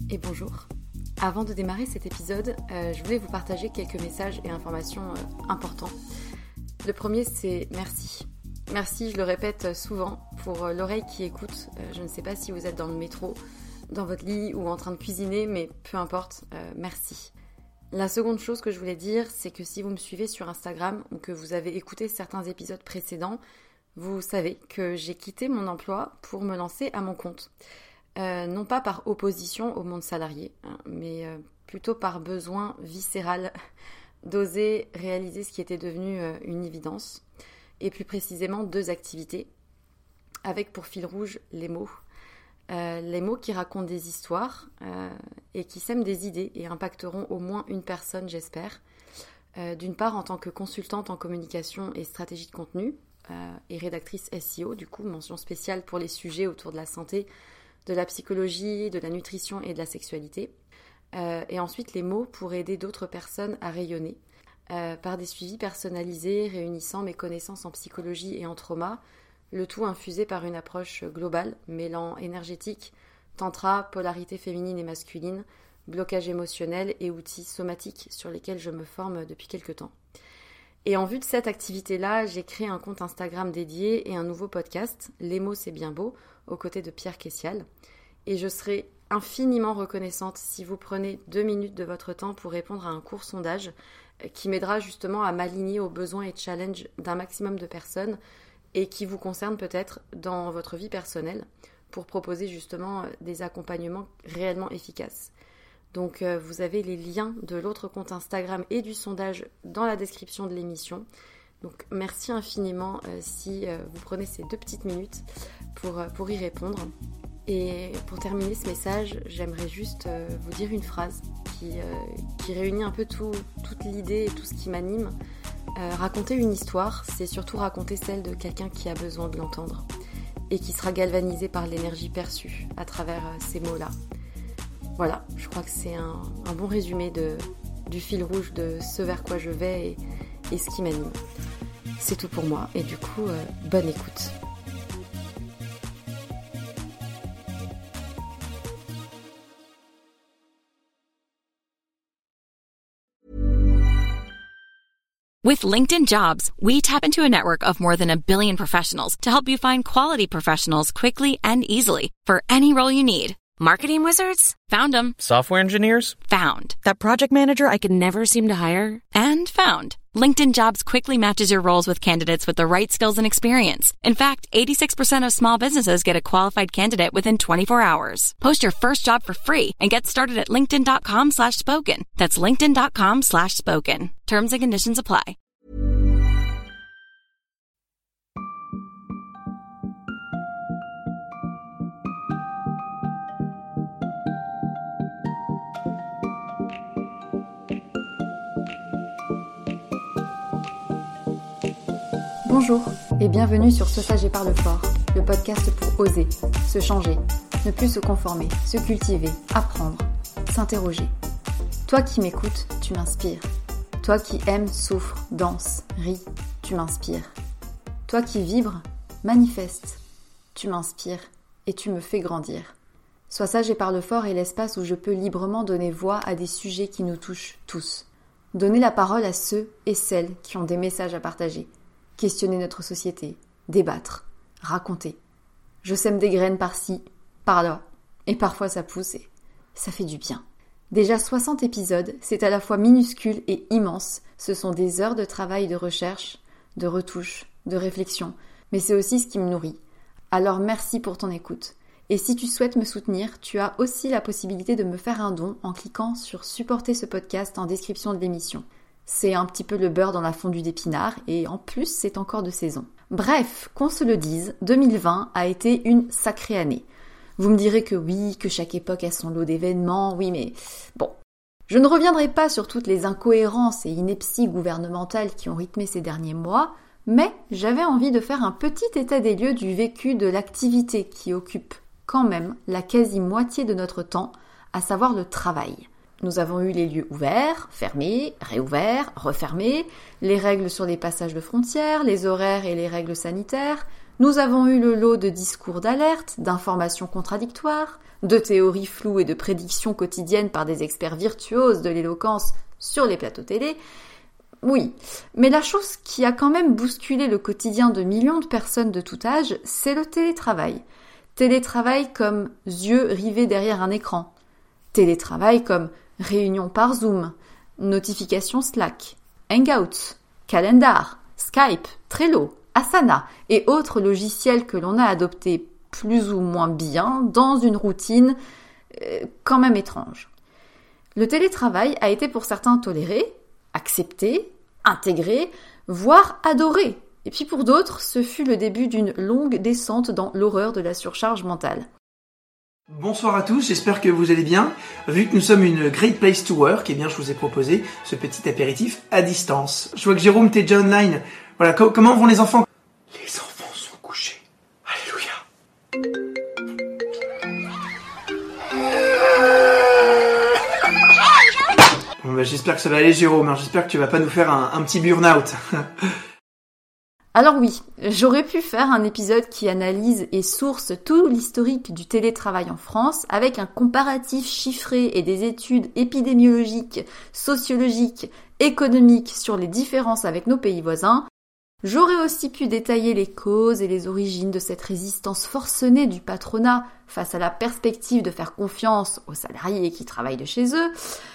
et bonjour. Avant de démarrer cet épisode, je voulais vous partager quelques messages et informations importants. Le premier, c'est merci. Merci, je le répète souvent, pour l'oreille qui écoute. Je ne sais pas si vous êtes dans le métro, dans votre lit ou en train de cuisiner, mais peu importe, merci. La seconde chose que je voulais dire, c'est que si vous me suivez sur Instagram ou que vous avez écouté certains épisodes précédents, vous savez que j'ai quitté mon emploi pour me lancer à mon compte. Non pas par opposition au monde salarié, mais plutôt par besoin viscéral d'oser réaliser ce qui était devenu une évidence, et plus précisément 2 activités, avec pour fil rouge les mots qui racontent des histoires et qui sèment des idées et impacteront au moins une personne, j'espère. D'une part en tant que consultante en communication et stratégie de contenu et rédactrice SEO, du coup mention spéciale pour les sujets autour de la santé, de la psychologie, de la nutrition et de la sexualité. Et ensuite les mots pour aider d'autres personnes à rayonner par des suivis personnalisés réunissant mes connaissances en psychologie et en trauma, le tout infusé par une approche globale mêlant énergétique, tantra, polarité féminine et masculine, blocage émotionnel et outils somatiques sur lesquels je me forme depuis quelques temps. Et en vue de cette activité-là, j'ai créé un compte Instagram dédié et un nouveau podcast, Les mots c'est bien beau, aux côtés de Pierre Kessial. Et je serai infiniment reconnaissante si vous prenez 2 minutes de votre temps pour répondre à un court sondage qui m'aidera justement à m'aligner aux besoins et challenges d'un maximum de personnes et qui vous concerne peut-être dans votre vie personnelle pour proposer justement des accompagnements réellement efficaces. Donc vous avez les liens de l'autre compte Instagram et du sondage dans la description de l'émission. Donc merci infiniment si vous prenez ces 2 petites minutes pour y répondre. Et pour terminer ce message, j'aimerais juste vous dire une phrase qui réunit un peu toute l'idée et tout ce qui m'anime. Raconter une histoire, c'est surtout raconter celle de quelqu'un qui a besoin de l'entendre et qui sera galvanisé par l'énergie perçue à travers ces mots-là. Voilà, je crois que c'est un bon résumé du fil rouge de ce vers quoi je vais et ce qui m'anime. C'est tout pour moi et du coup, bonne écoute. With LinkedIn Jobs, we tap into a network of more than 1 billion professionals to help you find quality professionals quickly and easily for any role you need. Marketing wizards? Found them. Software engineers? Found. That project manager I could never seem to hire? And found. LinkedIn Jobs quickly matches your roles with candidates with the right skills and experience. In fact, 86% of small businesses get a qualified candidate within 24 hours. Post your first job for free and get started at linkedin.com/spoken. That's linkedin.com/spoken. Terms and conditions apply. Bonjour et bienvenue sur Saussage et Parle Fort, le podcast pour oser, se changer, ne plus se conformer, se cultiver, apprendre, s'interroger. Toi qui m'écoutes, tu m'inspires. Toi qui aimes, souffre, danse, ris, tu m'inspires. Toi qui vibres, manifeste, tu m'inspires et tu me fais grandir. Sois sage et parle fort est l'espace où je peux librement donner voix à des sujets qui nous touchent tous. Donner la parole à ceux et celles qui ont des messages à partager. Questionner notre société, débattre, raconter. Je sème des graines par-ci, par-là, et parfois ça pousse et ça fait du bien. Déjà 60 épisodes, c'est à la fois minuscule et immense. Ce sont des heures de travail, de recherche, de retouche, de réflexion, mais c'est aussi ce qui me nourrit. Alors merci pour ton écoute. Et si tu souhaites me soutenir, tu as aussi la possibilité de me faire un don en cliquant sur supporter ce podcast en description de l'émission. C'est un petit peu le beurre dans la fondue d'épinards et en plus c'est encore de saison. Bref, qu'on se le dise, 2020 a été une sacrée année. Vous me direz que oui, que chaque époque a son lot d'événements, oui mais bon. Je ne reviendrai pas sur toutes les incohérences et inepties gouvernementales qui ont rythmé ces derniers mois, mais j'avais envie de faire un petit état des lieux du vécu de l'activité qui occupe quand même la quasi-moitié de notre temps, à savoir le travail. Nous avons eu les lieux ouverts, fermés, réouverts, refermés, les règles sur les passages de frontières, les horaires et les règles sanitaires, Nous avons eu le lot de discours d'alerte, d'informations contradictoires, de théories floues et de prédictions quotidiennes par des experts virtuoses de l'éloquence sur les plateaux télé. Oui, mais la chose qui a quand même bousculé le quotidien de millions de personnes de tout âge, c'est le télétravail. Télétravail comme yeux rivés derrière un écran. Télétravail comme réunion par Zoom, notification Slack, Hangouts, Calendar, Skype, Trello, Asana et autres logiciels que l'on a adoptés plus ou moins bien dans une routine quand même étrange. Le télétravail a été pour certains toléré, accepté, intégré, voire adoré. Et puis pour d'autres, ce fut le début d'une longue descente dans l'horreur de la surcharge mentale. Bonsoir à tous, j'espère que vous allez bien. Vu que nous sommes une great place to work, eh bien je vous ai proposé ce petit apéritif à distance. Je vois que Jérôme, t'es déjà online. Voilà, comment vont les enfants ? Les enfants sont couchés. Alléluia. Bon bah j'espère que ça va aller Jérôme, hein. J'espère que tu vas pas nous faire un petit burn-out. Alors oui, j'aurais pu faire un épisode qui analyse et source tout l'historique du télétravail en France avec un comparatif chiffré et des études épidémiologiques, sociologiques, économiques sur les différences avec nos pays voisins. J'aurais aussi pu détailler les causes et les origines de cette résistance forcenée du patronat face à la perspective de faire confiance aux salariés qui travaillent de chez eux.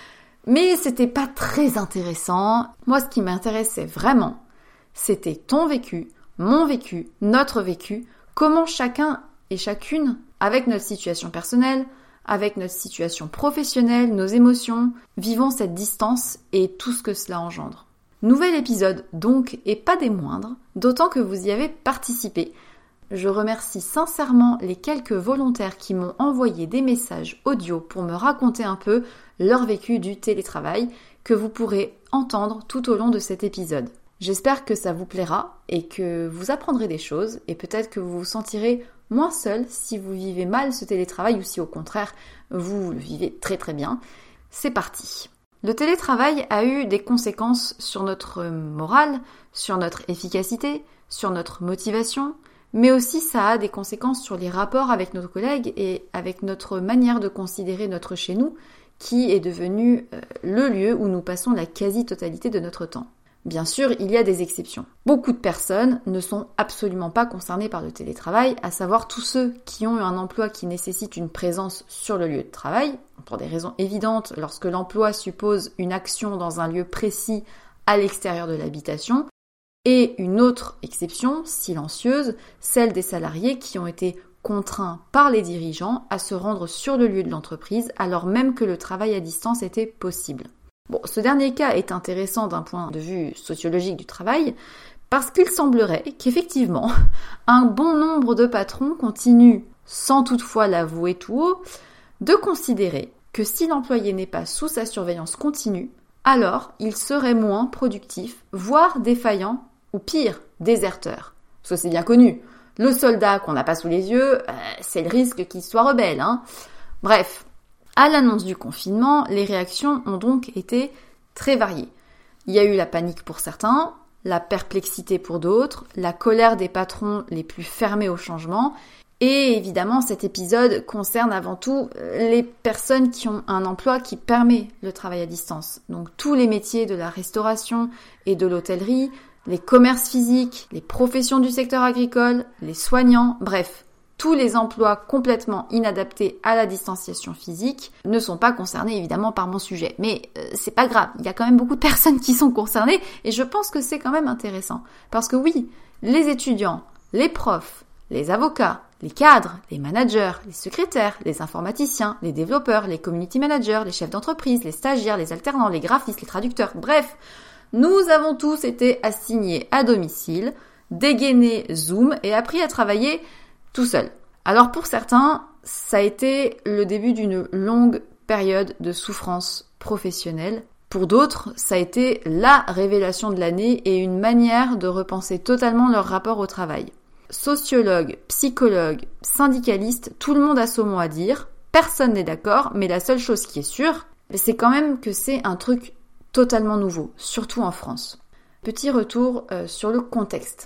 Mais c'était pas très intéressant. Moi, ce qui m'intéressait vraiment, c'était ton vécu, mon vécu, notre vécu, comment chacun et chacune, avec notre situation personnelle, avec notre situation professionnelle, nos émotions, vivons cette distance et tout ce que cela engendre. Nouvel épisode donc, et pas des moindres, d'autant que vous y avez participé. Je remercie sincèrement les quelques volontaires qui m'ont envoyé des messages audio pour me raconter un peu leur vécu du télétravail que vous pourrez entendre tout au long de cet épisode. J'espère que ça vous plaira et que vous apprendrez des choses et peut-être que vous vous sentirez moins seul si vous vivez mal ce télétravail ou si au contraire vous le vivez très très bien. C'est parti. Le télétravail a eu des conséquences sur notre morale, sur notre efficacité, sur notre motivation, mais aussi ça a des conséquences sur les rapports avec nos collègues et avec notre manière de considérer notre chez nous qui est devenu le lieu où nous passons la quasi-totalité de notre temps. Bien sûr, il y a des exceptions. Beaucoup de personnes ne sont absolument pas concernées par le télétravail, à savoir tous ceux qui ont eu un emploi qui nécessite une présence sur le lieu de travail, pour des raisons évidentes, lorsque l'emploi suppose une action dans un lieu précis à l'extérieur de l'habitation, et une autre exception, silencieuse, celle des salariés qui ont été contraints par les dirigeants à se rendre sur le lieu de l'entreprise alors même que le travail à distance était possible. Bon, ce dernier cas est intéressant d'un point de vue sociologique du travail parce qu'il semblerait qu'effectivement, un bon nombre de patrons continuent, sans toutefois l'avouer tout haut, de considérer que si l'employé n'est pas sous sa surveillance continue, alors il serait moins productif, voire défaillant, ou pire, déserteur. Parce que c'est bien connu, le soldat qu'on n'a pas sous les yeux, c'est le risque qu'il soit rebelle, hein. Bref. À l'annonce du confinement, les réactions ont donc été très variées. Il y a eu la panique pour certains, la perplexité pour d'autres, la colère des patrons les plus fermés au changement, et évidemment cet épisode concerne avant tout les personnes qui ont un emploi qui permet le travail à distance. Donc tous les métiers de la restauration et de l'hôtellerie, les commerces physiques, les professions du secteur agricole, les soignants, bref. Tous les emplois complètement inadaptés à la distanciation physique ne sont pas concernés évidemment par mon sujet. Mais c'est pas grave, il y a quand même beaucoup de personnes qui sont concernées et je pense que c'est quand même intéressant. Parce que oui, les étudiants, les profs, les avocats, les cadres, les managers, les secrétaires, les informaticiens, les développeurs, les community managers, les chefs d'entreprise, les stagiaires, les alternants, les graphistes, les traducteurs, bref, nous avons tous été assignés à domicile, dégainés Zoom et appris à travailler tout seul. Alors pour certains, ça a été le début d'une longue période de souffrance professionnelle. Pour d'autres, ça a été la révélation de l'année et une manière de repenser totalement leur rapport au travail. Sociologues, psychologues, syndicalistes, tout le monde a son mot à dire. Personne n'est d'accord, mais la seule chose qui est sûre, c'est quand même que c'est un truc totalement nouveau, surtout en France. Petit retour sur le contexte.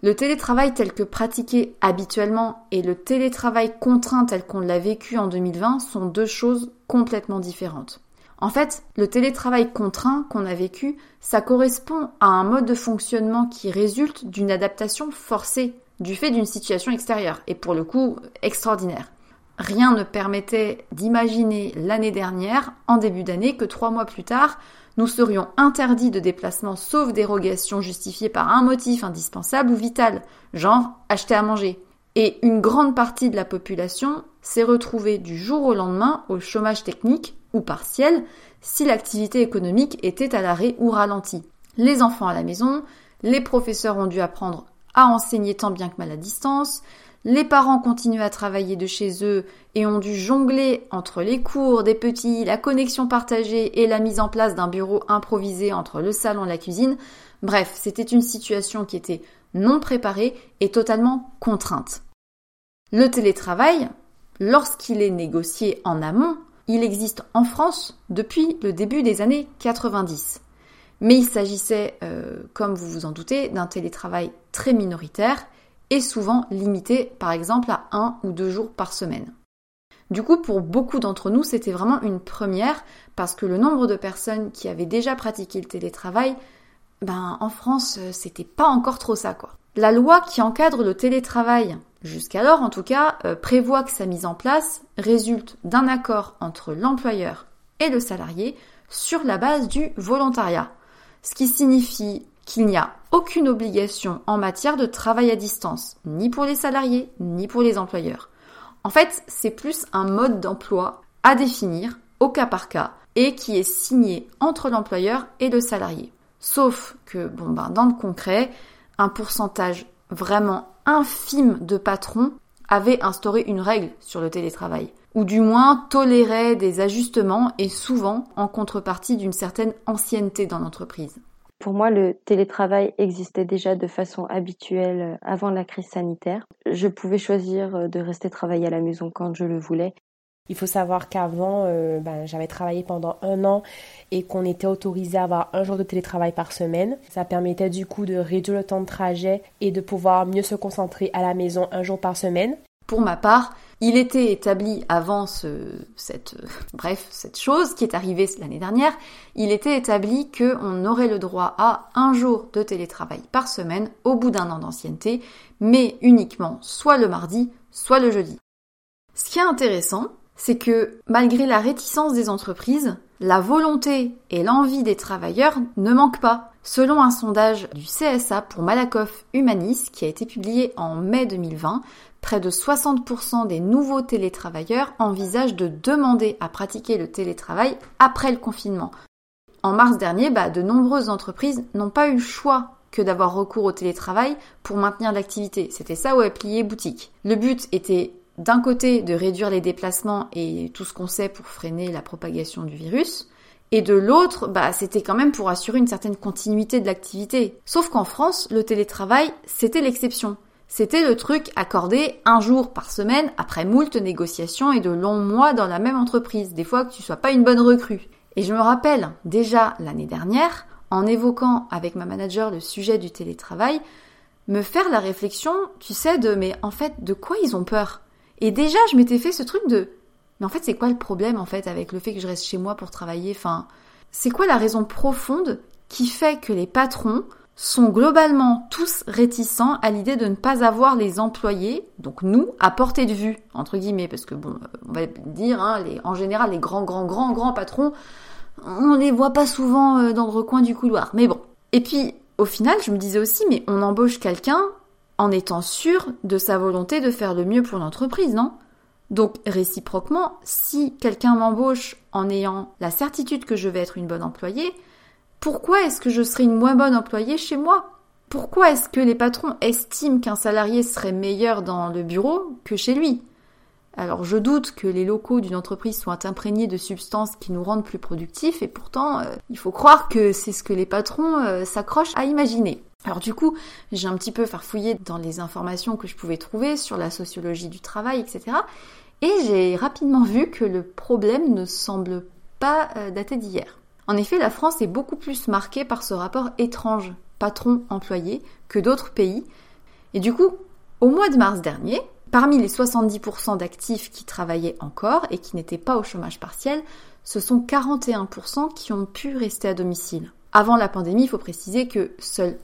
Le télétravail tel que pratiqué habituellement et le télétravail contraint tel qu'on l'a vécu en 2020 sont deux choses complètement différentes. En fait, le télétravail contraint qu'on a vécu, ça correspond à un mode de fonctionnement qui résulte d'une adaptation forcée du fait d'une situation extérieure et pour le coup extraordinaire. Rien ne permettait d'imaginer l'année dernière, en début d'année, que 3 mois plus tard, nous serions interdits de déplacement sauf dérogation justifiée par un motif indispensable ou vital, genre acheter à manger. Et une grande partie de la population s'est retrouvée du jour au lendemain au chômage technique ou partiel si l'activité économique était à l'arrêt ou ralentie. Les enfants à la maison, les professeurs ont dû apprendre à enseigner tant bien que mal à distance, les parents continuent à travailler de chez eux et ont dû jongler entre les cours des petits, la connexion partagée et la mise en place d'un bureau improvisé entre le salon et la cuisine. Bref, c'était une situation qui était non préparée et totalement contrainte. Le télétravail, lorsqu'il est négocié en amont, il existe en France depuis le début des années 90. Mais il s'agissait, comme vous vous en doutez, d'un télétravail très minoritaire et souvent limité par exemple à 1 ou 2 jours par semaine. Du coup, pour beaucoup d'entre nous, c'était vraiment une première parce que le nombre de personnes qui avaient déjà pratiqué le télétravail, en France, c'était pas encore trop ça, quoi. La loi qui encadre le télétravail, jusqu'alors en tout cas, prévoit que sa mise en place résulte d'un accord entre l'employeur et le salarié sur la base du volontariat. Ce qui signifie qu'il n'y a aucune obligation en matière de travail à distance, ni pour les salariés, ni pour les employeurs. En fait, c'est plus un mode d'emploi à définir au cas par cas et qui est signé entre l'employeur et le salarié. Sauf que, dans le concret, un pourcentage vraiment infime de patrons avait instauré une règle sur le télétravail, ou du moins tolérait des ajustements et souvent en contrepartie d'une certaine ancienneté dans l'entreprise. Pour moi, le télétravail existait déjà de façon habituelle avant la crise sanitaire. Je pouvais choisir de rester travailler à la maison quand je le voulais. Il faut savoir qu'avant, j'avais travaillé pendant 1 an et qu'on était autorisé à avoir 1 jour de télétravail par semaine. Ça permettait du coup de réduire le temps de trajet et de pouvoir mieux se concentrer à la maison 1 jour par semaine. Pour ma part, il était établi avant cette chose qui est arrivée l'année dernière, il était établi qu'on aurait le droit à 1 jour de télétravail par semaine au bout d'1 an d'ancienneté, mais uniquement soit le mardi, soit le jeudi. Ce qui est intéressant, c'est que malgré la réticence des entreprises, la volonté et l'envie des travailleurs ne manquent pas. Selon un sondage du CSA pour Malakoff Humanis qui a été publié en mai 2020, près de 60% des nouveaux télétravailleurs envisagent de demander à pratiquer le télétravail après le confinement. En mars dernier, de nombreuses entreprises n'ont pas eu le choix que d'avoir recours au télétravail pour maintenir l'activité. C'était ça où est plié boutique. Le but était d'un côté de réduire les déplacements et tout ce qu'on sait pour freiner la propagation du virus, et de l'autre, c'était quand même pour assurer une certaine continuité de l'activité. Sauf qu'en France, le télétravail, c'était l'exception. C'était le truc accordé 1 jour par semaine après moult négociations et de longs mois dans la même entreprise, des fois que tu sois pas une bonne recrue. Et je me rappelle, déjà l'année dernière, en évoquant avec ma manager le sujet du télétravail, me faire la réflexion, mais en fait, de quoi ils ont peur ? Et déjà, je m'étais fait ce truc de... Mais en fait, c'est quoi le problème, en fait, avec le fait que je reste chez moi pour travailler ? C'est quoi la raison profonde qui fait que les patrons sont globalement tous réticents à l'idée de ne pas avoir les employés, donc nous, à portée de vue, entre guillemets, parce que on va dire, en général, les grands patrons, on les voit pas souvent dans le recoin du couloir, mais bon. Et puis, au final, je me disais aussi, mais on embauche quelqu'un en étant sûr de sa volonté de faire le mieux pour l'entreprise, non ? Donc, réciproquement, si quelqu'un m'embauche en ayant la certitude que je vais être une bonne employée, pourquoi est-ce que je serais une moins bonne employée chez moi ? Pourquoi est-ce que les patrons estiment qu'un salarié serait meilleur dans le bureau que chez lui ? Alors, je doute que les locaux d'une entreprise soient imprégnés de substances qui nous rendent plus productifs, et pourtant, il faut croire que c'est ce que les patrons s'accrochent à imaginer. Alors du coup, j'ai un petit peu farfouillé dans les informations que je pouvais trouver sur la sociologie du travail, etc. Et j'ai rapidement vu que le problème ne semble pas dater d'hier. En effet, la France est beaucoup plus marquée par ce rapport étrange patron-employé que d'autres pays. Et du coup, au mois de mars dernier, parmi les 70% d'actifs qui travaillaient encore et qui n'étaient pas au chômage partiel, ce sont 41% qui ont pu rester à domicile. Avant la pandémie, il faut préciser que seuls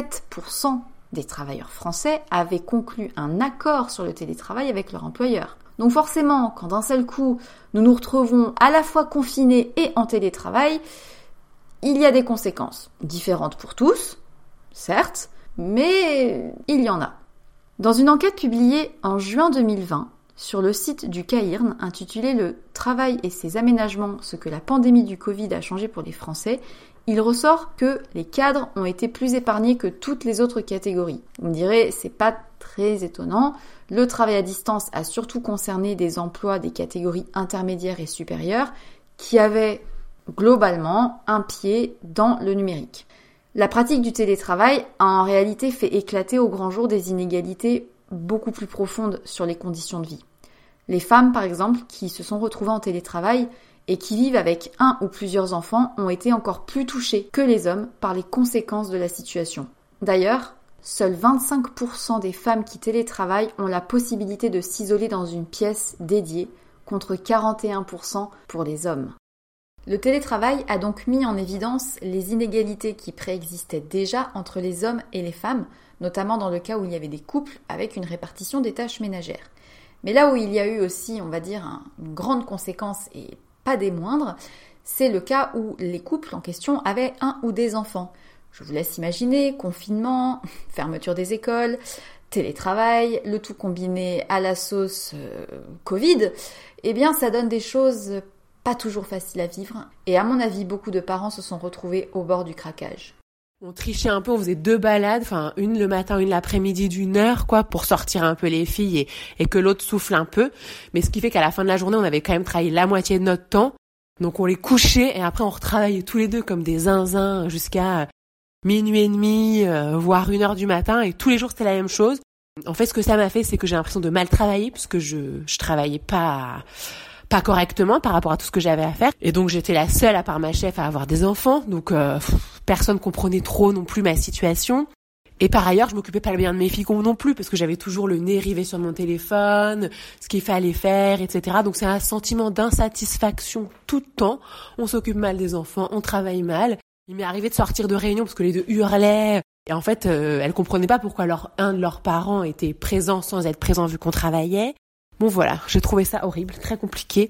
7% des travailleurs français avaient conclu un accord sur le télétravail avec leur employeur. Donc forcément, quand d'un seul coup, nous nous retrouvons à la fois confinés et en télétravail, il y a des conséquences différentes pour tous, certes, mais il y en a. Dans une enquête publiée en juin 2020 sur le site du CAIRN intitulée « Le travail et ses aménagements, ce que la pandémie du Covid a changé pour les Français », il ressort que les cadres ont été plus épargnés que toutes les autres catégories. Vous me direz, c'est pas très étonnant. Le travail à distance a surtout concerné des emplois des catégories intermédiaires et supérieures qui avaient globalement un pied dans le numérique. La pratique du télétravail a en réalité fait éclater au grand jour des inégalités beaucoup plus profondes sur les conditions de vie. Les femmes, par exemple, qui se sont retrouvées en télétravail et qui vivent avec un ou plusieurs enfants ont été encore plus touchées que les hommes par les conséquences de la situation. D'ailleurs, seuls 25% des femmes qui télétravaillent ont la possibilité de s'isoler dans une pièce dédiée, contre 41% pour les hommes. Le télétravail a donc mis en évidence les inégalités qui préexistaient déjà entre les hommes et les femmes, notamment dans le cas où il y avait des couples avec une répartition des tâches ménagères. Mais là où il y a eu aussi, on va dire, une grande conséquence et pas des moindres, c'est le cas où les couples en question avaient un ou des enfants. Je vous laisse imaginer, confinement, fermeture des écoles, télétravail, le tout combiné à la sauce Covid, eh bien ça donne des choses pas toujours faciles à vivre. Et à mon avis, beaucoup de parents se sont retrouvés au bord du craquage. On trichait un peu, on faisait 2 balades, enfin une le matin, une l'après-midi d'1 heure, quoi, pour sortir un peu les filles et que l'autre souffle un peu. Mais ce qui fait qu'à la fin de la journée, on avait quand même travaillé la moitié de notre temps. Donc on les couchait et après on retravaillait tous les deux comme des zinzins jusqu'à minuit et demi, voire 1 heure du matin. Et tous les jours, c'était la même chose. En fait, ce que ça m'a fait, c'est que j'ai l'impression de mal travailler puisque je travaillais pas correctement par rapport à tout ce que j'avais à faire. Et donc j'étais la seule, à part ma chef, à avoir des enfants. Donc personne comprenait trop non plus ma situation. Et par ailleurs, je m'occupais pas bien de mes filles non plus, parce que j'avais toujours le nez rivé sur mon téléphone, ce qu'il fallait faire, etc. Donc c'est un sentiment d'insatisfaction tout le temps. On s'occupe mal des enfants, on travaille mal. Il m'est arrivé de sortir de réunion parce que les deux hurlaient. Et en fait, elles comprenaient pas pourquoi un de leurs parents était présent sans être présent vu qu'on travaillait. Bon voilà, j'ai trouvé ça horrible, très compliqué.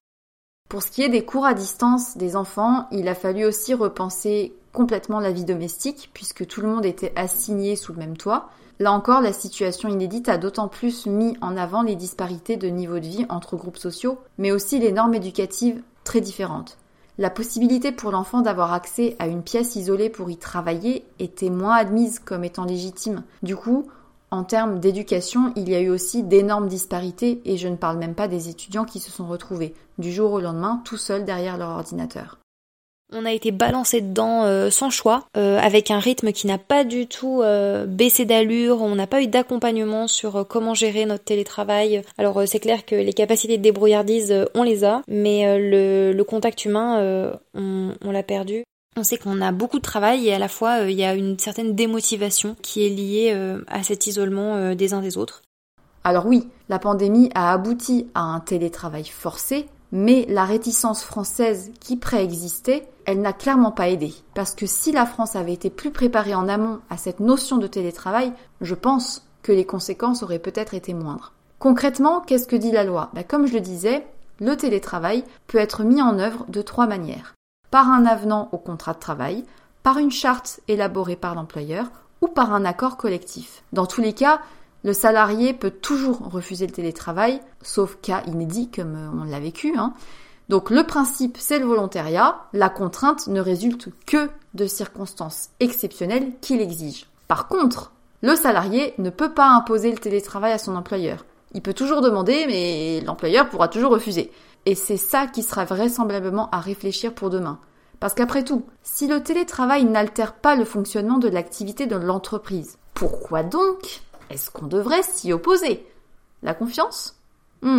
Pour ce qui est des cours à distance des enfants, il a fallu aussi repenser complètement la vie domestique, puisque tout le monde était assigné sous le même toit. Là encore, la situation inédite a d'autant plus mis en avant les disparités de niveau de vie entre groupes sociaux, mais aussi les normes éducatives très différentes. La possibilité pour l'enfant d'avoir accès à une pièce isolée pour y travailler était moins admise comme étant légitime. Du coup, en termes d'éducation, il y a eu aussi d'énormes disparités et je ne parle même pas des étudiants qui se sont retrouvés du jour au lendemain tout seuls derrière leur ordinateur. On a été balancé dedans sans choix, avec un rythme qui n'a pas du tout baissé d'allure, on n'a pas eu d'accompagnement sur comment gérer notre télétravail. Alors c'est clair que les capacités de débrouillardise, on les a, mais le contact humain, on l'a perdu. On sait qu'on a beaucoup de travail et à la fois il y a une certaine démotivation qui est liée à cet isolement des uns des autres. Alors oui, la pandémie a abouti à un télétravail forcé, mais la réticence française qui préexistait, elle n'a clairement pas aidé. Parce que si la France avait été plus préparée en amont à cette notion de télétravail, je pense que les conséquences auraient peut-être été moindres. Concrètement, qu'est-ce que dit la loi ? Comme je le disais, le télétravail peut être mis en œuvre de 3 manières. Par un avenant au contrat de travail, par une charte élaborée par l'employeur ou par un accord collectif. Dans tous les cas, le salarié peut toujours refuser le télétravail, sauf cas inédit comme on l'a vécu. Donc le principe, c'est le volontariat. La contrainte ne résulte que de circonstances exceptionnelles qui l'exigent. Par contre, le salarié ne peut pas imposer le télétravail à son employeur. Il peut toujours demander, mais l'employeur pourra toujours refuser. Et c'est ça qui sera vraisemblablement à réfléchir pour demain. Parce qu'après tout, si le télétravail n'altère pas le fonctionnement de l'activité de l'entreprise, pourquoi donc est-ce qu'on devrait s'y opposer ? La confiance ?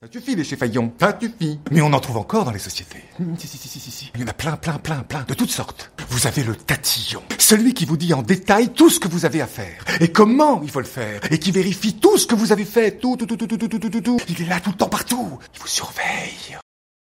Ça suffit les Cheffaillons, ça suffit. Mais on en trouve encore dans les sociétés. Si. Il y en a plein, de toutes sortes. Vous avez le tatillon, celui qui vous dit en détail tout ce que vous avez à faire, et comment il faut le faire, et qui vérifie tout ce que vous avez fait, tout. Il est là tout le temps partout, il vous surveille.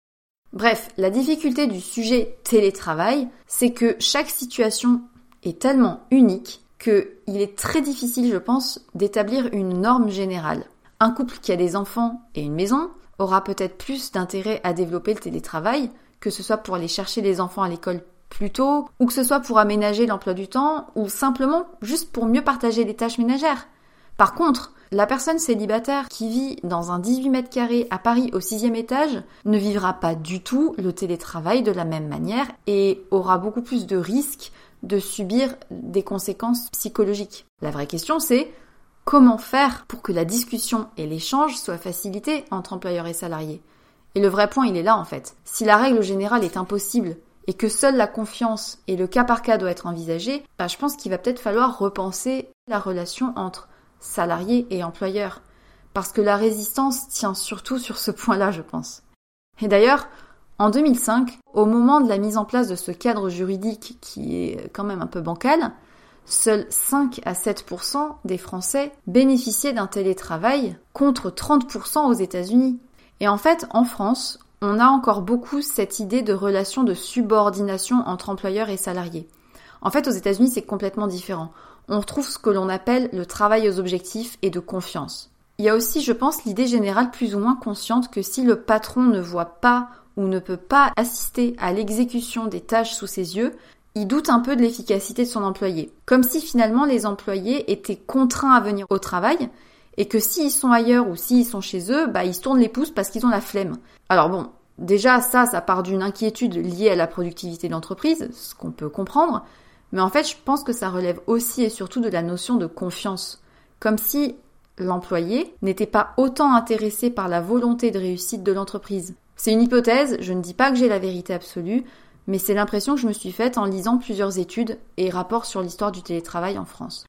Bref, la difficulté du sujet télétravail, c'est que chaque situation est tellement unique qu'il est très difficile, je pense, d'établir une norme générale. Un couple qui a des enfants et une maison aura peut-être plus d'intérêt à développer le télétravail, que ce soit pour aller chercher les enfants à l'école plus tôt, ou que ce soit pour aménager l'emploi du temps, ou simplement juste pour mieux partager les tâches ménagères. Par contre, la personne célibataire qui vit dans un 18 mètres carrés à Paris au 6e étage ne vivra pas du tout le télétravail de la même manière et aura beaucoup plus de risques de subir des conséquences psychologiques. La vraie question c'est comment faire pour que la discussion et l'échange soient facilités entre employeurs et salariés? Et le vrai point, il est là en fait. Si la règle générale est impossible et que seule la confiance et le cas par cas doit être envisagé, je pense qu'il va peut-être falloir repenser la relation entre salariés et employeurs. Parce que la résistance tient surtout sur ce point-là, je pense. Et d'ailleurs, en 2005, au moment de la mise en place de ce cadre juridique qui est quand même un peu bancal, seuls 5 à 7% des Français bénéficiaient d'un télétravail contre 30% aux États-Unis. Et en fait, en France, on a encore beaucoup cette idée de relation de subordination entre employeurs et salariés. En fait, aux États-Unis, c'est complètement différent. On retrouve ce que l'on appelle le travail aux objectifs et de confiance. Il y a aussi, je pense, l'idée générale plus ou moins consciente que si le patron ne voit pas ou ne peut pas assister à l'exécution des tâches sous ses yeux, il doute un peu de l'efficacité de son employé. Comme si finalement les employés étaient contraints à venir au travail et que s'ils sont ailleurs ou s'ils sont chez eux, ils se tournent les pouces parce qu'ils ont la flemme. Alors bon, déjà ça part d'une inquiétude liée à la productivité de l'entreprise, ce qu'on peut comprendre, mais en fait je pense que ça relève aussi et surtout de la notion de confiance. Comme si l'employé n'était pas autant intéressé par la volonté de réussite de l'entreprise. C'est une hypothèse, je ne dis pas que j'ai la vérité absolue, mais c'est l'impression que je me suis faite en lisant plusieurs études et rapports sur l'histoire du télétravail en France.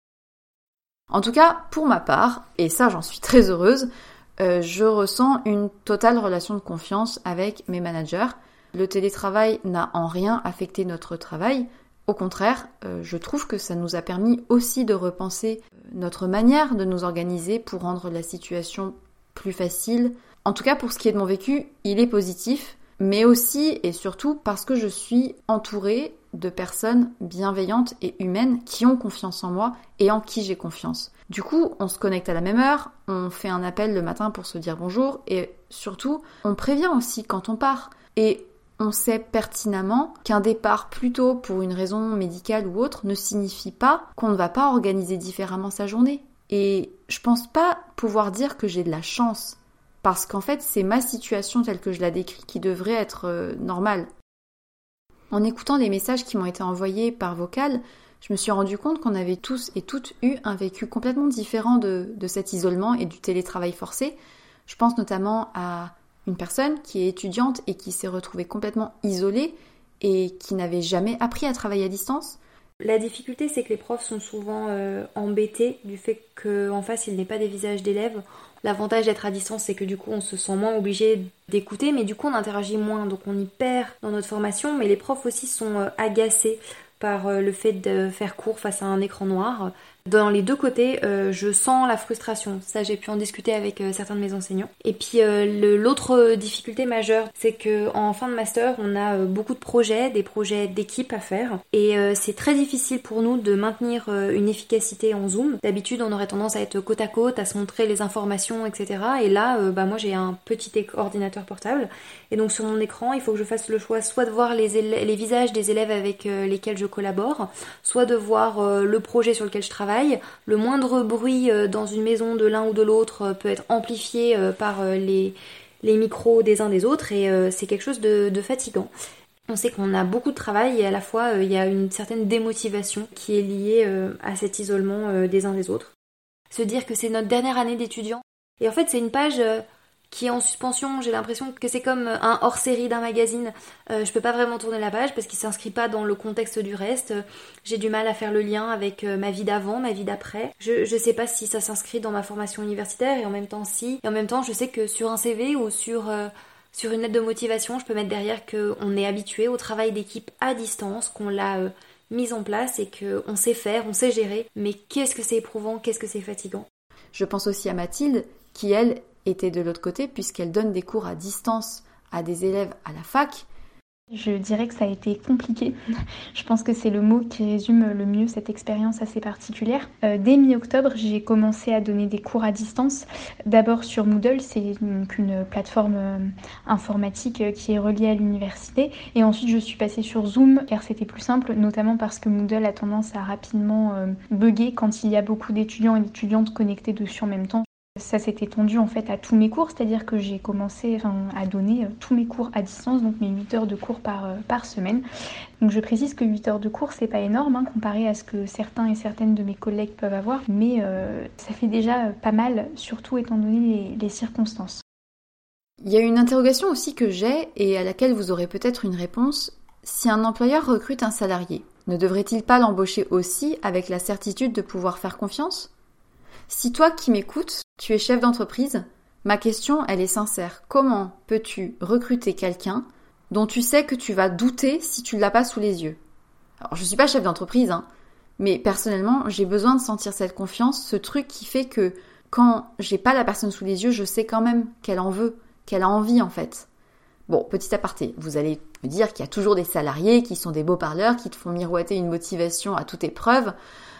En tout cas, pour ma part, et ça j'en suis très heureuse, je ressens une totale relation de confiance avec mes managers. Le télétravail n'a en rien affecté notre travail. Au contraire, je trouve que ça nous a permis aussi de repenser notre manière de nous organiser pour rendre la situation plus facile. En tout cas, pour ce qui est de mon vécu, il est positif, mais aussi et surtout parce que je suis entourée de personnes bienveillantes et humaines qui ont confiance en moi et en qui j'ai confiance. Du coup, on se connecte à la même heure, on fait un appel le matin pour se dire bonjour et surtout, on prévient aussi quand on part. Et on sait pertinemment qu'un départ plus tôt pour une raison médicale ou autre ne signifie pas qu'on ne va pas organiser différemment sa journée. Et je pense pas pouvoir dire que j'ai de la chance, parce qu'en fait c'est ma situation telle que je la décris qui devrait être normale. En écoutant les messages qui m'ont été envoyés par vocal, je me suis rendu compte qu'on avait tous et toutes eu un vécu complètement différent de cet isolement et du télétravail forcé. Je pense notamment à une personne qui est étudiante et qui s'est retrouvée complètement isolée et qui n'avait jamais appris à travailler à distance. La difficulté, c'est que les profs sont souvent embêtés du fait qu'en face, il n'y ait pas des visages d'élèves. L'avantage d'être à distance, c'est que du coup, on se sent moins obligé d'écouter, mais du coup, on interagit moins, donc on y perd dans notre formation. Mais les profs aussi sont agacés par le fait de faire cours face à un écran noir. Dans les deux côtés, je sens la frustration. Ça, j'ai pu en discuter avec certains de mes enseignants. Et puis, l'autre difficulté majeure, c'est qu'en fin de master, on a beaucoup de projets, des projets d'équipe à faire. Et c'est très difficile pour nous de maintenir une efficacité en Zoom. D'habitude, on aurait tendance à être côte à côte, à se montrer les informations, etc. Et là, moi, j'ai un petit ordinateur portable. Et donc, sur mon écran, il faut que je fasse le choix soit de voir les visages des élèves avec lesquels je collabore, soit de voir le projet sur lequel je travaille. Le moindre bruit dans une maison de l'un ou de l'autre peut être amplifié par les micros des uns des autres et c'est quelque chose de fatigant. On sait qu'on a beaucoup de travail et à la fois il y a une certaine démotivation qui est liée à cet isolement des uns des autres. Se dire que c'est notre dernière année d'étudiant et en fait c'est une page qui est en suspension. J'ai l'impression que c'est comme un hors-série d'un magazine. Je peux pas vraiment tourner la page parce qu'il s'inscrit pas dans le contexte du reste. J'ai du mal à faire le lien avec ma vie d'avant, ma vie d'après. Je sais pas si ça s'inscrit dans ma formation universitaire et en même temps si. Et en même temps, je sais que sur un CV ou sur une lettre de motivation, je peux mettre derrière qu'on est habitué au travail d'équipe à distance, qu'on l'a mise en place et qu'on sait faire, on sait gérer. Mais qu'est-ce que c'est éprouvant, qu'est-ce que c'est fatigant. Je pense aussi à Mathilde, qui elle était de l'autre côté puisqu'elle donne des cours à distance à des élèves à la fac. Je dirais que ça a été compliqué. Je pense que c'est le mot qui résume le mieux cette expérience assez particulière. Dès mi-octobre, j'ai commencé à donner des cours à distance. D'abord sur Moodle, c'est donc une plateforme informatique qui est reliée à l'université. Et ensuite, je suis passée sur Zoom car c'était plus simple, notamment parce que Moodle a tendance à rapidement bugger quand il y a beaucoup d'étudiants et d'étudiantes connectés dessus en même temps. Ça s'est étendu en fait à tous mes cours, c'est-à-dire que j'ai commencé à donner tous mes cours à distance, donc mes 8 heures de cours par semaine. Donc je précise que 8 heures de cours, c'est pas énorme comparé à ce que certains et certaines de mes collègues peuvent avoir, mais ça fait déjà pas mal, surtout étant donné les circonstances. Il y a une interrogation aussi que j'ai et à laquelle vous aurez peut-être une réponse. Si un employeur recrute un salarié, ne devrait-il pas l'embaucher aussi avec la certitude de pouvoir faire confiance ? Si toi qui m'écoutes, tu es chef d'entreprise, ma question, elle est sincère. Comment peux-tu recruter quelqu'un dont tu sais que tu vas douter si tu ne l'as pas sous les yeux ? Alors, je ne suis pas chef d'entreprise, mais personnellement, j'ai besoin de sentir cette confiance, ce truc qui fait que quand j'ai pas la personne sous les yeux, je sais quand même qu'elle en veut, qu'elle a envie en fait. Bon, petit aparté, vous allez me dire qu'il y a toujours des salariés qui sont des beaux parleurs, qui te font miroiter une motivation à toute épreuve,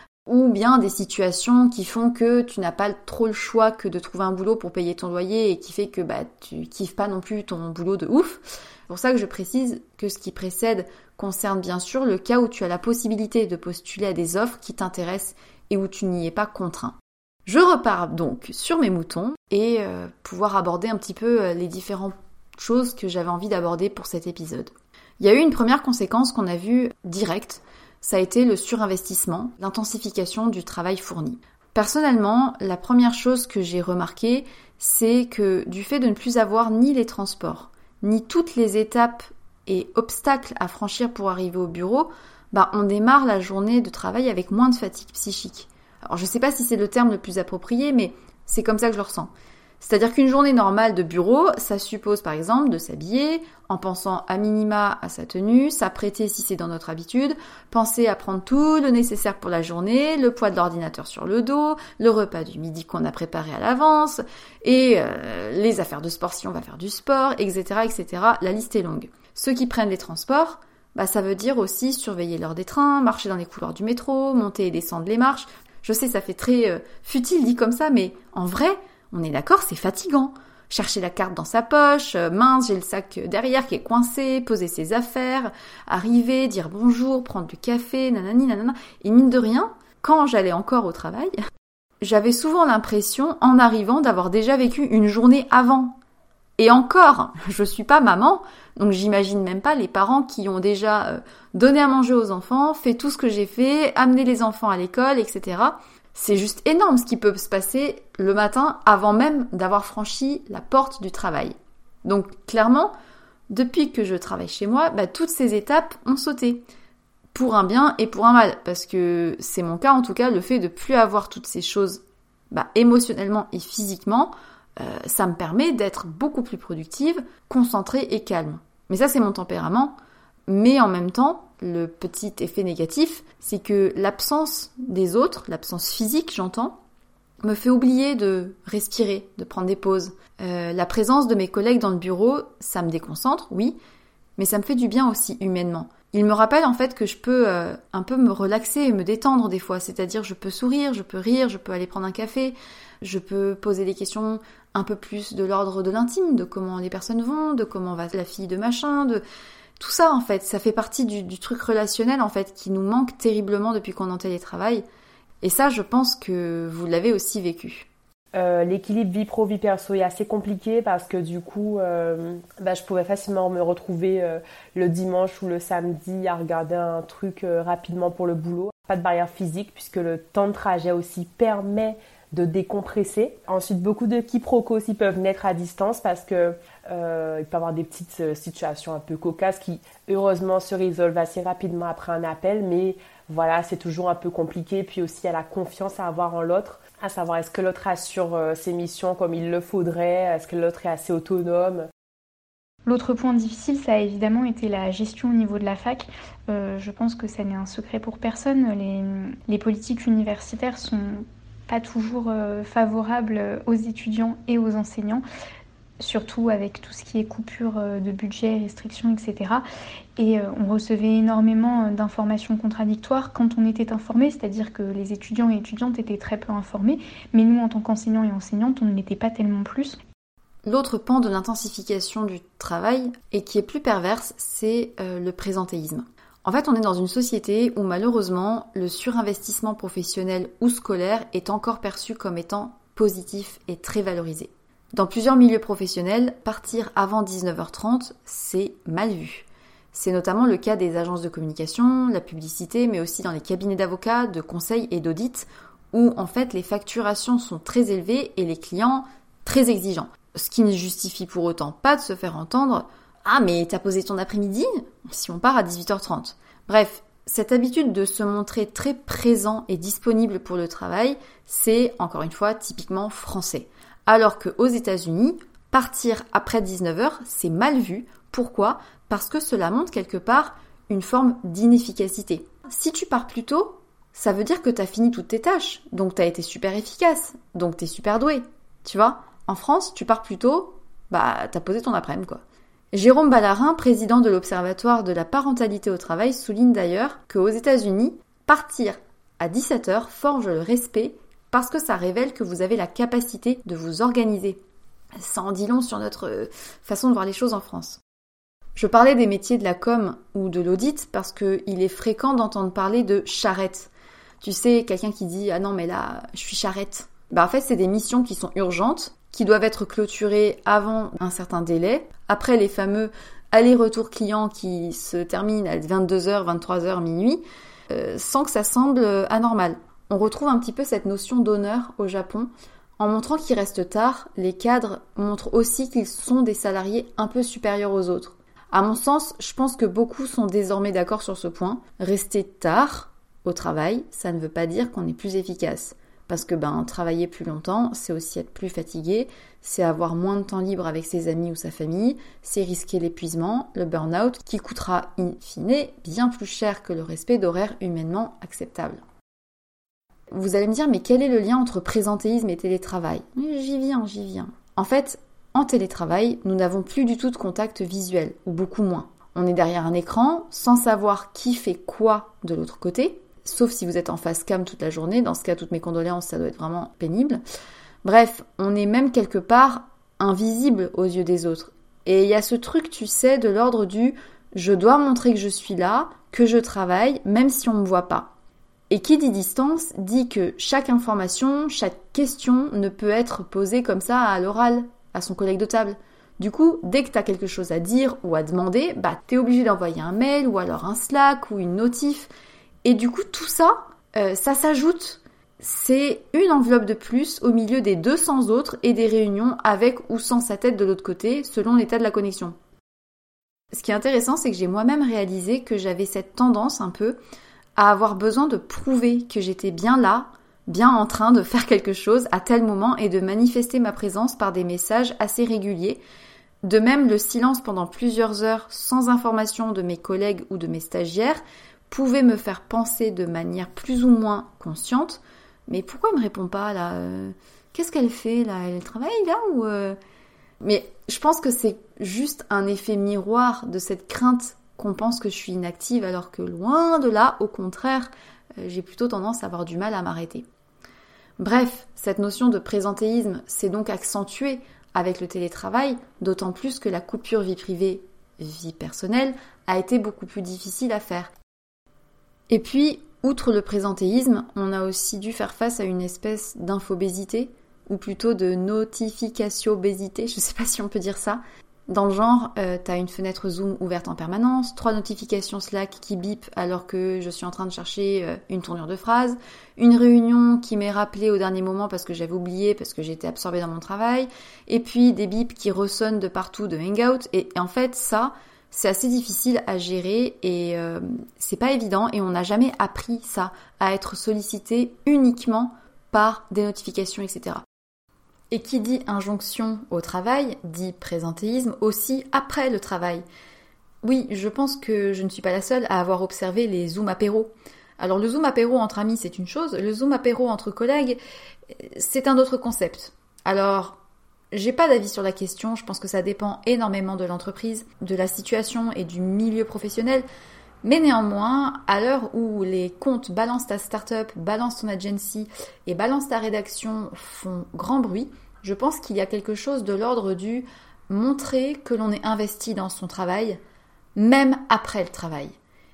ou bien des situations qui font que tu n'as pas trop le choix que de trouver un boulot pour payer ton loyer et qui fait que tu kiffes pas non plus ton boulot de ouf. C'est pour ça que je précise que ce qui précède concerne bien sûr le cas où tu as la possibilité de postuler à des offres qui t'intéressent et où tu n'y es pas contraint. Je repars donc sur mes moutons et pouvoir aborder un petit peu les différentes choses que j'avais envie d'aborder pour cet épisode. Il y a eu une première conséquence qu'on a vue directe, ça a été le surinvestissement, l'intensification du travail fourni. Personnellement, la première chose que j'ai remarquée, c'est que du fait de ne plus avoir ni les transports, ni toutes les étapes et obstacles à franchir pour arriver au bureau, on démarre la journée de travail avec moins de fatigue psychique. Alors je sais pas si c'est le terme le plus approprié, mais c'est comme ça que je le ressens. C'est-à-dire qu'une journée normale de bureau, ça suppose par exemple de s'habiller en pensant à minima à sa tenue, s'apprêter si c'est dans notre habitude, penser à prendre tout le nécessaire pour la journée, le poids de l'ordinateur sur le dos, le repas du midi qu'on a préparé à l'avance, et les affaires de sport si on va faire du sport, etc., etc. La liste est longue. Ceux qui prennent les transports, ça veut dire aussi surveiller l'heure des trains, marcher dans les couloirs du métro, monter et descendre les marches. Je sais, ça fait très futile dit comme ça, mais en vrai, on est d'accord, c'est fatigant. Chercher la carte dans sa poche, mince, j'ai le sac derrière qui est coincé, poser ses affaires, arriver, dire bonjour, prendre du café, nanani, nanana. Et mine de rien, quand j'allais encore au travail, j'avais souvent l'impression, en arrivant, d'avoir déjà vécu une journée avant. Et encore, je suis pas maman, donc j'imagine même pas les parents qui ont déjà donné à manger aux enfants, fait tout ce que j'ai fait, amené les enfants à l'école, etc. C'est juste énorme ce qui peut se passer le matin avant même d'avoir franchi la porte du travail. Donc clairement, depuis que je travaille chez moi, toutes ces étapes ont sauté. Pour un bien et pour un mal. Parce que c'est mon cas en tout cas, le fait de plus avoir toutes ces choses émotionnellement et physiquement, ça me permet d'être beaucoup plus productive, concentrée et calme. Mais ça c'est mon tempérament. Mais en même temps, le petit effet négatif, c'est que l'absence des autres, l'absence physique j'entends, me fait oublier de respirer, de prendre des pauses. La présence de mes collègues dans le bureau, ça me déconcentre, oui, mais ça me fait du bien aussi humainement. Il me rappelle en fait que je peux un peu me relaxer et me détendre des fois, c'est-à-dire je peux sourire, je peux rire, je peux aller prendre un café, je peux poser des questions un peu plus de l'ordre de l'intime, de comment les personnes vont, de comment va la fille de machin, de... Tout ça, en fait, ça fait partie du truc relationnel, en fait, qui nous manque terriblement depuis qu'on est en télétravail. Et ça, je pense que vous l'avez aussi vécu. L'équilibre vie pro, vie perso est assez compliqué parce que du coup, je pouvais facilement me retrouver le dimanche ou le samedi à regarder un truc rapidement pour le boulot. Pas de barrière physique puisque le temps de trajet aussi permet de décompresser. Ensuite, beaucoup de quiproquos aussi peuvent naître à distance parce que il peut y avoir des petites situations un peu cocasses qui, heureusement, se résolvent assez rapidement après un appel, mais voilà, c'est toujours un peu compliqué. Puis aussi, il y a la confiance à avoir en l'autre, à savoir est-ce que l'autre assure ses missions comme il le faudrait, est-ce que l'autre est assez autonome. L'autre point difficile, ça a évidemment été la gestion au niveau de la fac. Je pense que ça n'est un secret pour personne. Les politiques universitaires sont pas toujours favorables aux étudiants et aux enseignants, surtout avec tout ce qui est coupure de budget, restrictions, etc. Et on recevait énormément d'informations contradictoires quand on était informé, c'est-à-dire que les étudiants et étudiantes étaient très peu informés, mais nous, en tant qu'enseignants et enseignantes, on ne l'était pas tellement plus. L'autre pan de l'intensification du travail, et qui est plus perverse, c'est le présentéisme. En fait, on est dans une société où malheureusement, le surinvestissement professionnel ou scolaire est encore perçu comme étant positif et très valorisé. Dans plusieurs milieux professionnels, partir avant 19h30, c'est mal vu. C'est notamment le cas des agences de communication, la publicité, mais aussi dans les cabinets d'avocats, de conseil et d'audit, où en fait les facturations sont très élevées et les clients très exigeants. Ce qui ne justifie pour autant pas de se faire entendre « Ah, mais t'as posé ton après-midi ?» si on part à 18h30. Bref, cette habitude de se montrer très présent et disponible pour le travail, c'est, encore une fois, typiquement français. Alors qu'aux États-Unis, partir après 19h, c'est mal vu. Pourquoi ? Parce que cela montre quelque part une forme d'inefficacité. Si tu pars plus tôt, ça veut dire que t'as fini toutes tes tâches, donc t'as été super efficace, donc t'es super doué, tu vois ? En France, tu pars plus tôt, t'as posé ton après-midi, quoi. Jérôme Ballarin, président de l'Observatoire de la parentalité au travail, souligne d'ailleurs qu'aux États-Unis, partir à 17h forge le respect parce que ça révèle que vous avez la capacité de vous organiser. Ça en dit long sur notre façon de voir les choses en France. Je parlais des métiers de la com ou de l'audit parce qu'il est fréquent d'entendre parler de charrette. Tu sais, quelqu'un qui dit « Ah non, mais là, je suis charrette ». En fait, c'est des missions qui sont urgentes, qui doivent être clôturées avant un certain délai, après les fameux allers-retours clients qui se terminent à 22h, 23h, minuit, sans que ça semble anormal. On retrouve un petit peu cette notion d'honneur au Japon. En montrant qu'ils restent tard, les cadres montrent aussi qu'ils sont des salariés un peu supérieurs aux autres. À mon sens, je pense que beaucoup sont désormais d'accord sur ce point. Rester tard au travail, ça ne veut pas dire qu'on est plus efficace. Parce que travailler plus longtemps, c'est aussi être plus fatigué, c'est avoir moins de temps libre avec ses amis ou sa famille, c'est risquer l'épuisement, le burn-out, qui coûtera in fine bien plus cher que le respect d'horaires humainement acceptables. Vous allez me dire, mais quel est le lien entre présentéisme et télétravail ? J'y viens. En fait, en télétravail, nous n'avons plus du tout de contact visuel, ou beaucoup moins. On est derrière un écran, sans savoir qui fait quoi de l'autre côté, sauf si vous êtes en face cam toute la journée. Dans ce cas, toutes mes condoléances, ça doit être vraiment pénible. Bref, on est même quelque part invisible aux yeux des autres. Et il y a ce truc, tu sais, de l'ordre du « je dois montrer que je suis là, que je travaille, même si on ne me voit pas ». Et qui dit distance dit que chaque information, chaque question ne peut être posée comme ça à l'oral, à son collègue de table. Du coup, dès que tu as quelque chose à dire ou à demander, t'es obligé d'envoyer un mail ou alors un Slack ou une notif. Et du coup, tout ça, ça s'ajoute. C'est une enveloppe de plus au milieu des 200 autres et des réunions avec ou sans sa tête de l'autre côté, selon l'état de la connexion. Ce qui est intéressant, c'est que j'ai moi-même réalisé que j'avais cette tendance un peu à avoir besoin de prouver que j'étais bien là, bien en train de faire quelque chose à tel moment et de manifester ma présence par des messages assez réguliers. De même, le silence pendant plusieurs heures sans information de mes collègues ou de mes stagiaires pouvait me faire penser de manière plus ou moins consciente « Mais pourquoi elle me répond pas là Qu'est-ce qu'elle fait là? Elle travaille là ou Mais je pense que c'est juste un effet miroir de cette crainte qu'on pense que je suis inactive alors que loin de là, au contraire, j'ai plutôt tendance à avoir du mal à m'arrêter. Bref, cette notion de présentéisme s'est donc accentuée avec le télétravail, d'autant plus que la coupure vie privée, vie personnelle, a été beaucoup plus difficile à faire. Et puis, outre le présentéisme, on a aussi dû faire face à une espèce d'infobésité, ou plutôt de notification-bésité, je ne sais pas si on peut dire ça. Dans le genre, t'as une fenêtre Zoom ouverte en permanence, 3 notifications Slack qui bipent alors que je suis en train de chercher une tournure de phrase, une réunion qui m'est rappelée au dernier moment parce que j'avais oublié, parce que j'étais absorbée dans mon travail, et puis des bips qui ressonnent de partout de Hangout, et en fait ça, c'est assez difficile à gérer et c'est pas évident et on n'a jamais appris ça, à être sollicité uniquement par des notifications, etc. Et qui dit injonction au travail, dit présentéisme aussi après le travail. Oui, je pense que je ne suis pas la seule à avoir observé les Zoom apéros. Alors le Zoom apéro entre amis, c'est une chose, le Zoom apéro entre collègues, c'est un autre concept. Alors, j'ai pas d'avis sur la question, je pense que ça dépend énormément de l'entreprise, de la situation et du milieu professionnel. Mais néanmoins, à l'heure où les comptes Balance ta startup, Balance ton agency et Balance ta rédaction font grand bruit, je pense qu'il y a quelque chose de l'ordre du montrer que l'on est investi dans son travail, même après le travail.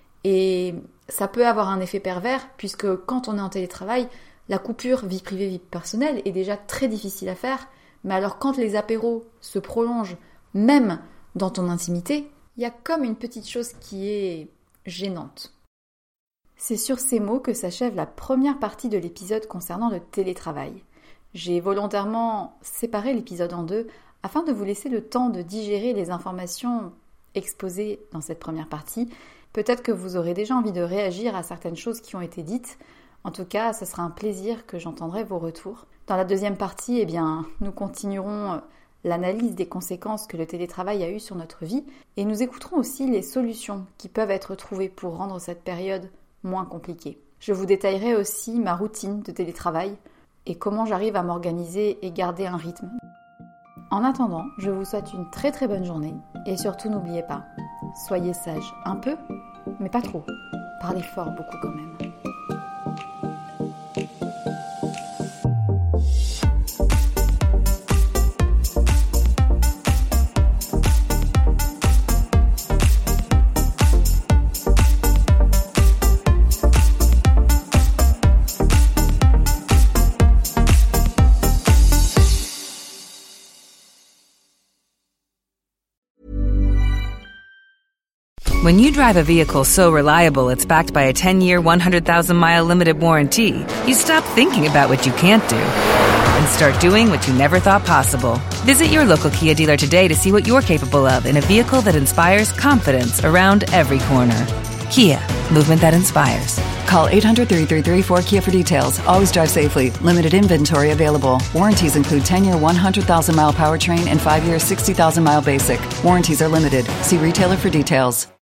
Et ça peut avoir un effet pervers, puisque quand on est en télétravail, la coupure vie privée, vie personnelle est déjà très difficile à faire. Mais alors quand les apéros se prolongent, même dans ton intimité, il y a comme une petite chose qui est gênante. C'est sur ces mots que s'achève la première partie de l'épisode concernant le télétravail. J'ai volontairement séparé l'épisode en 2 afin de vous laisser le temps de digérer les informations exposées dans cette première partie. Peut-être que vous aurez déjà envie de réagir à certaines choses qui ont été dites. En tout cas, ce sera un plaisir que j'entendrai vos retours. Dans la deuxième partie, nous continuerons l'analyse des conséquences que le télétravail a eues sur notre vie et nous écouterons aussi les solutions qui peuvent être trouvées pour rendre cette période moins compliquée. Je vous détaillerai aussi ma routine de télétravail et comment j'arrive à m'organiser et garder un rythme. En attendant, je vous souhaite une très très bonne journée et surtout n'oubliez pas, soyez sages un peu, mais pas trop. Parlez fort beaucoup quand même. When you drive a vehicle so reliable it's backed by a 10-year, 100,000-mile limited warranty, you stop thinking about what you can't do and start doing what you never thought possible. Visit your local Kia dealer today to see what you're capable of in a vehicle that inspires confidence around every corner. Kia, movement that inspires. Call 800-333-4KIA for details. Always drive safely. Limited inventory available. Warranties include 10-year 100,000-mile powertrain and 5-year 60,000-mile basic. Warranties are limited. See retailer for details.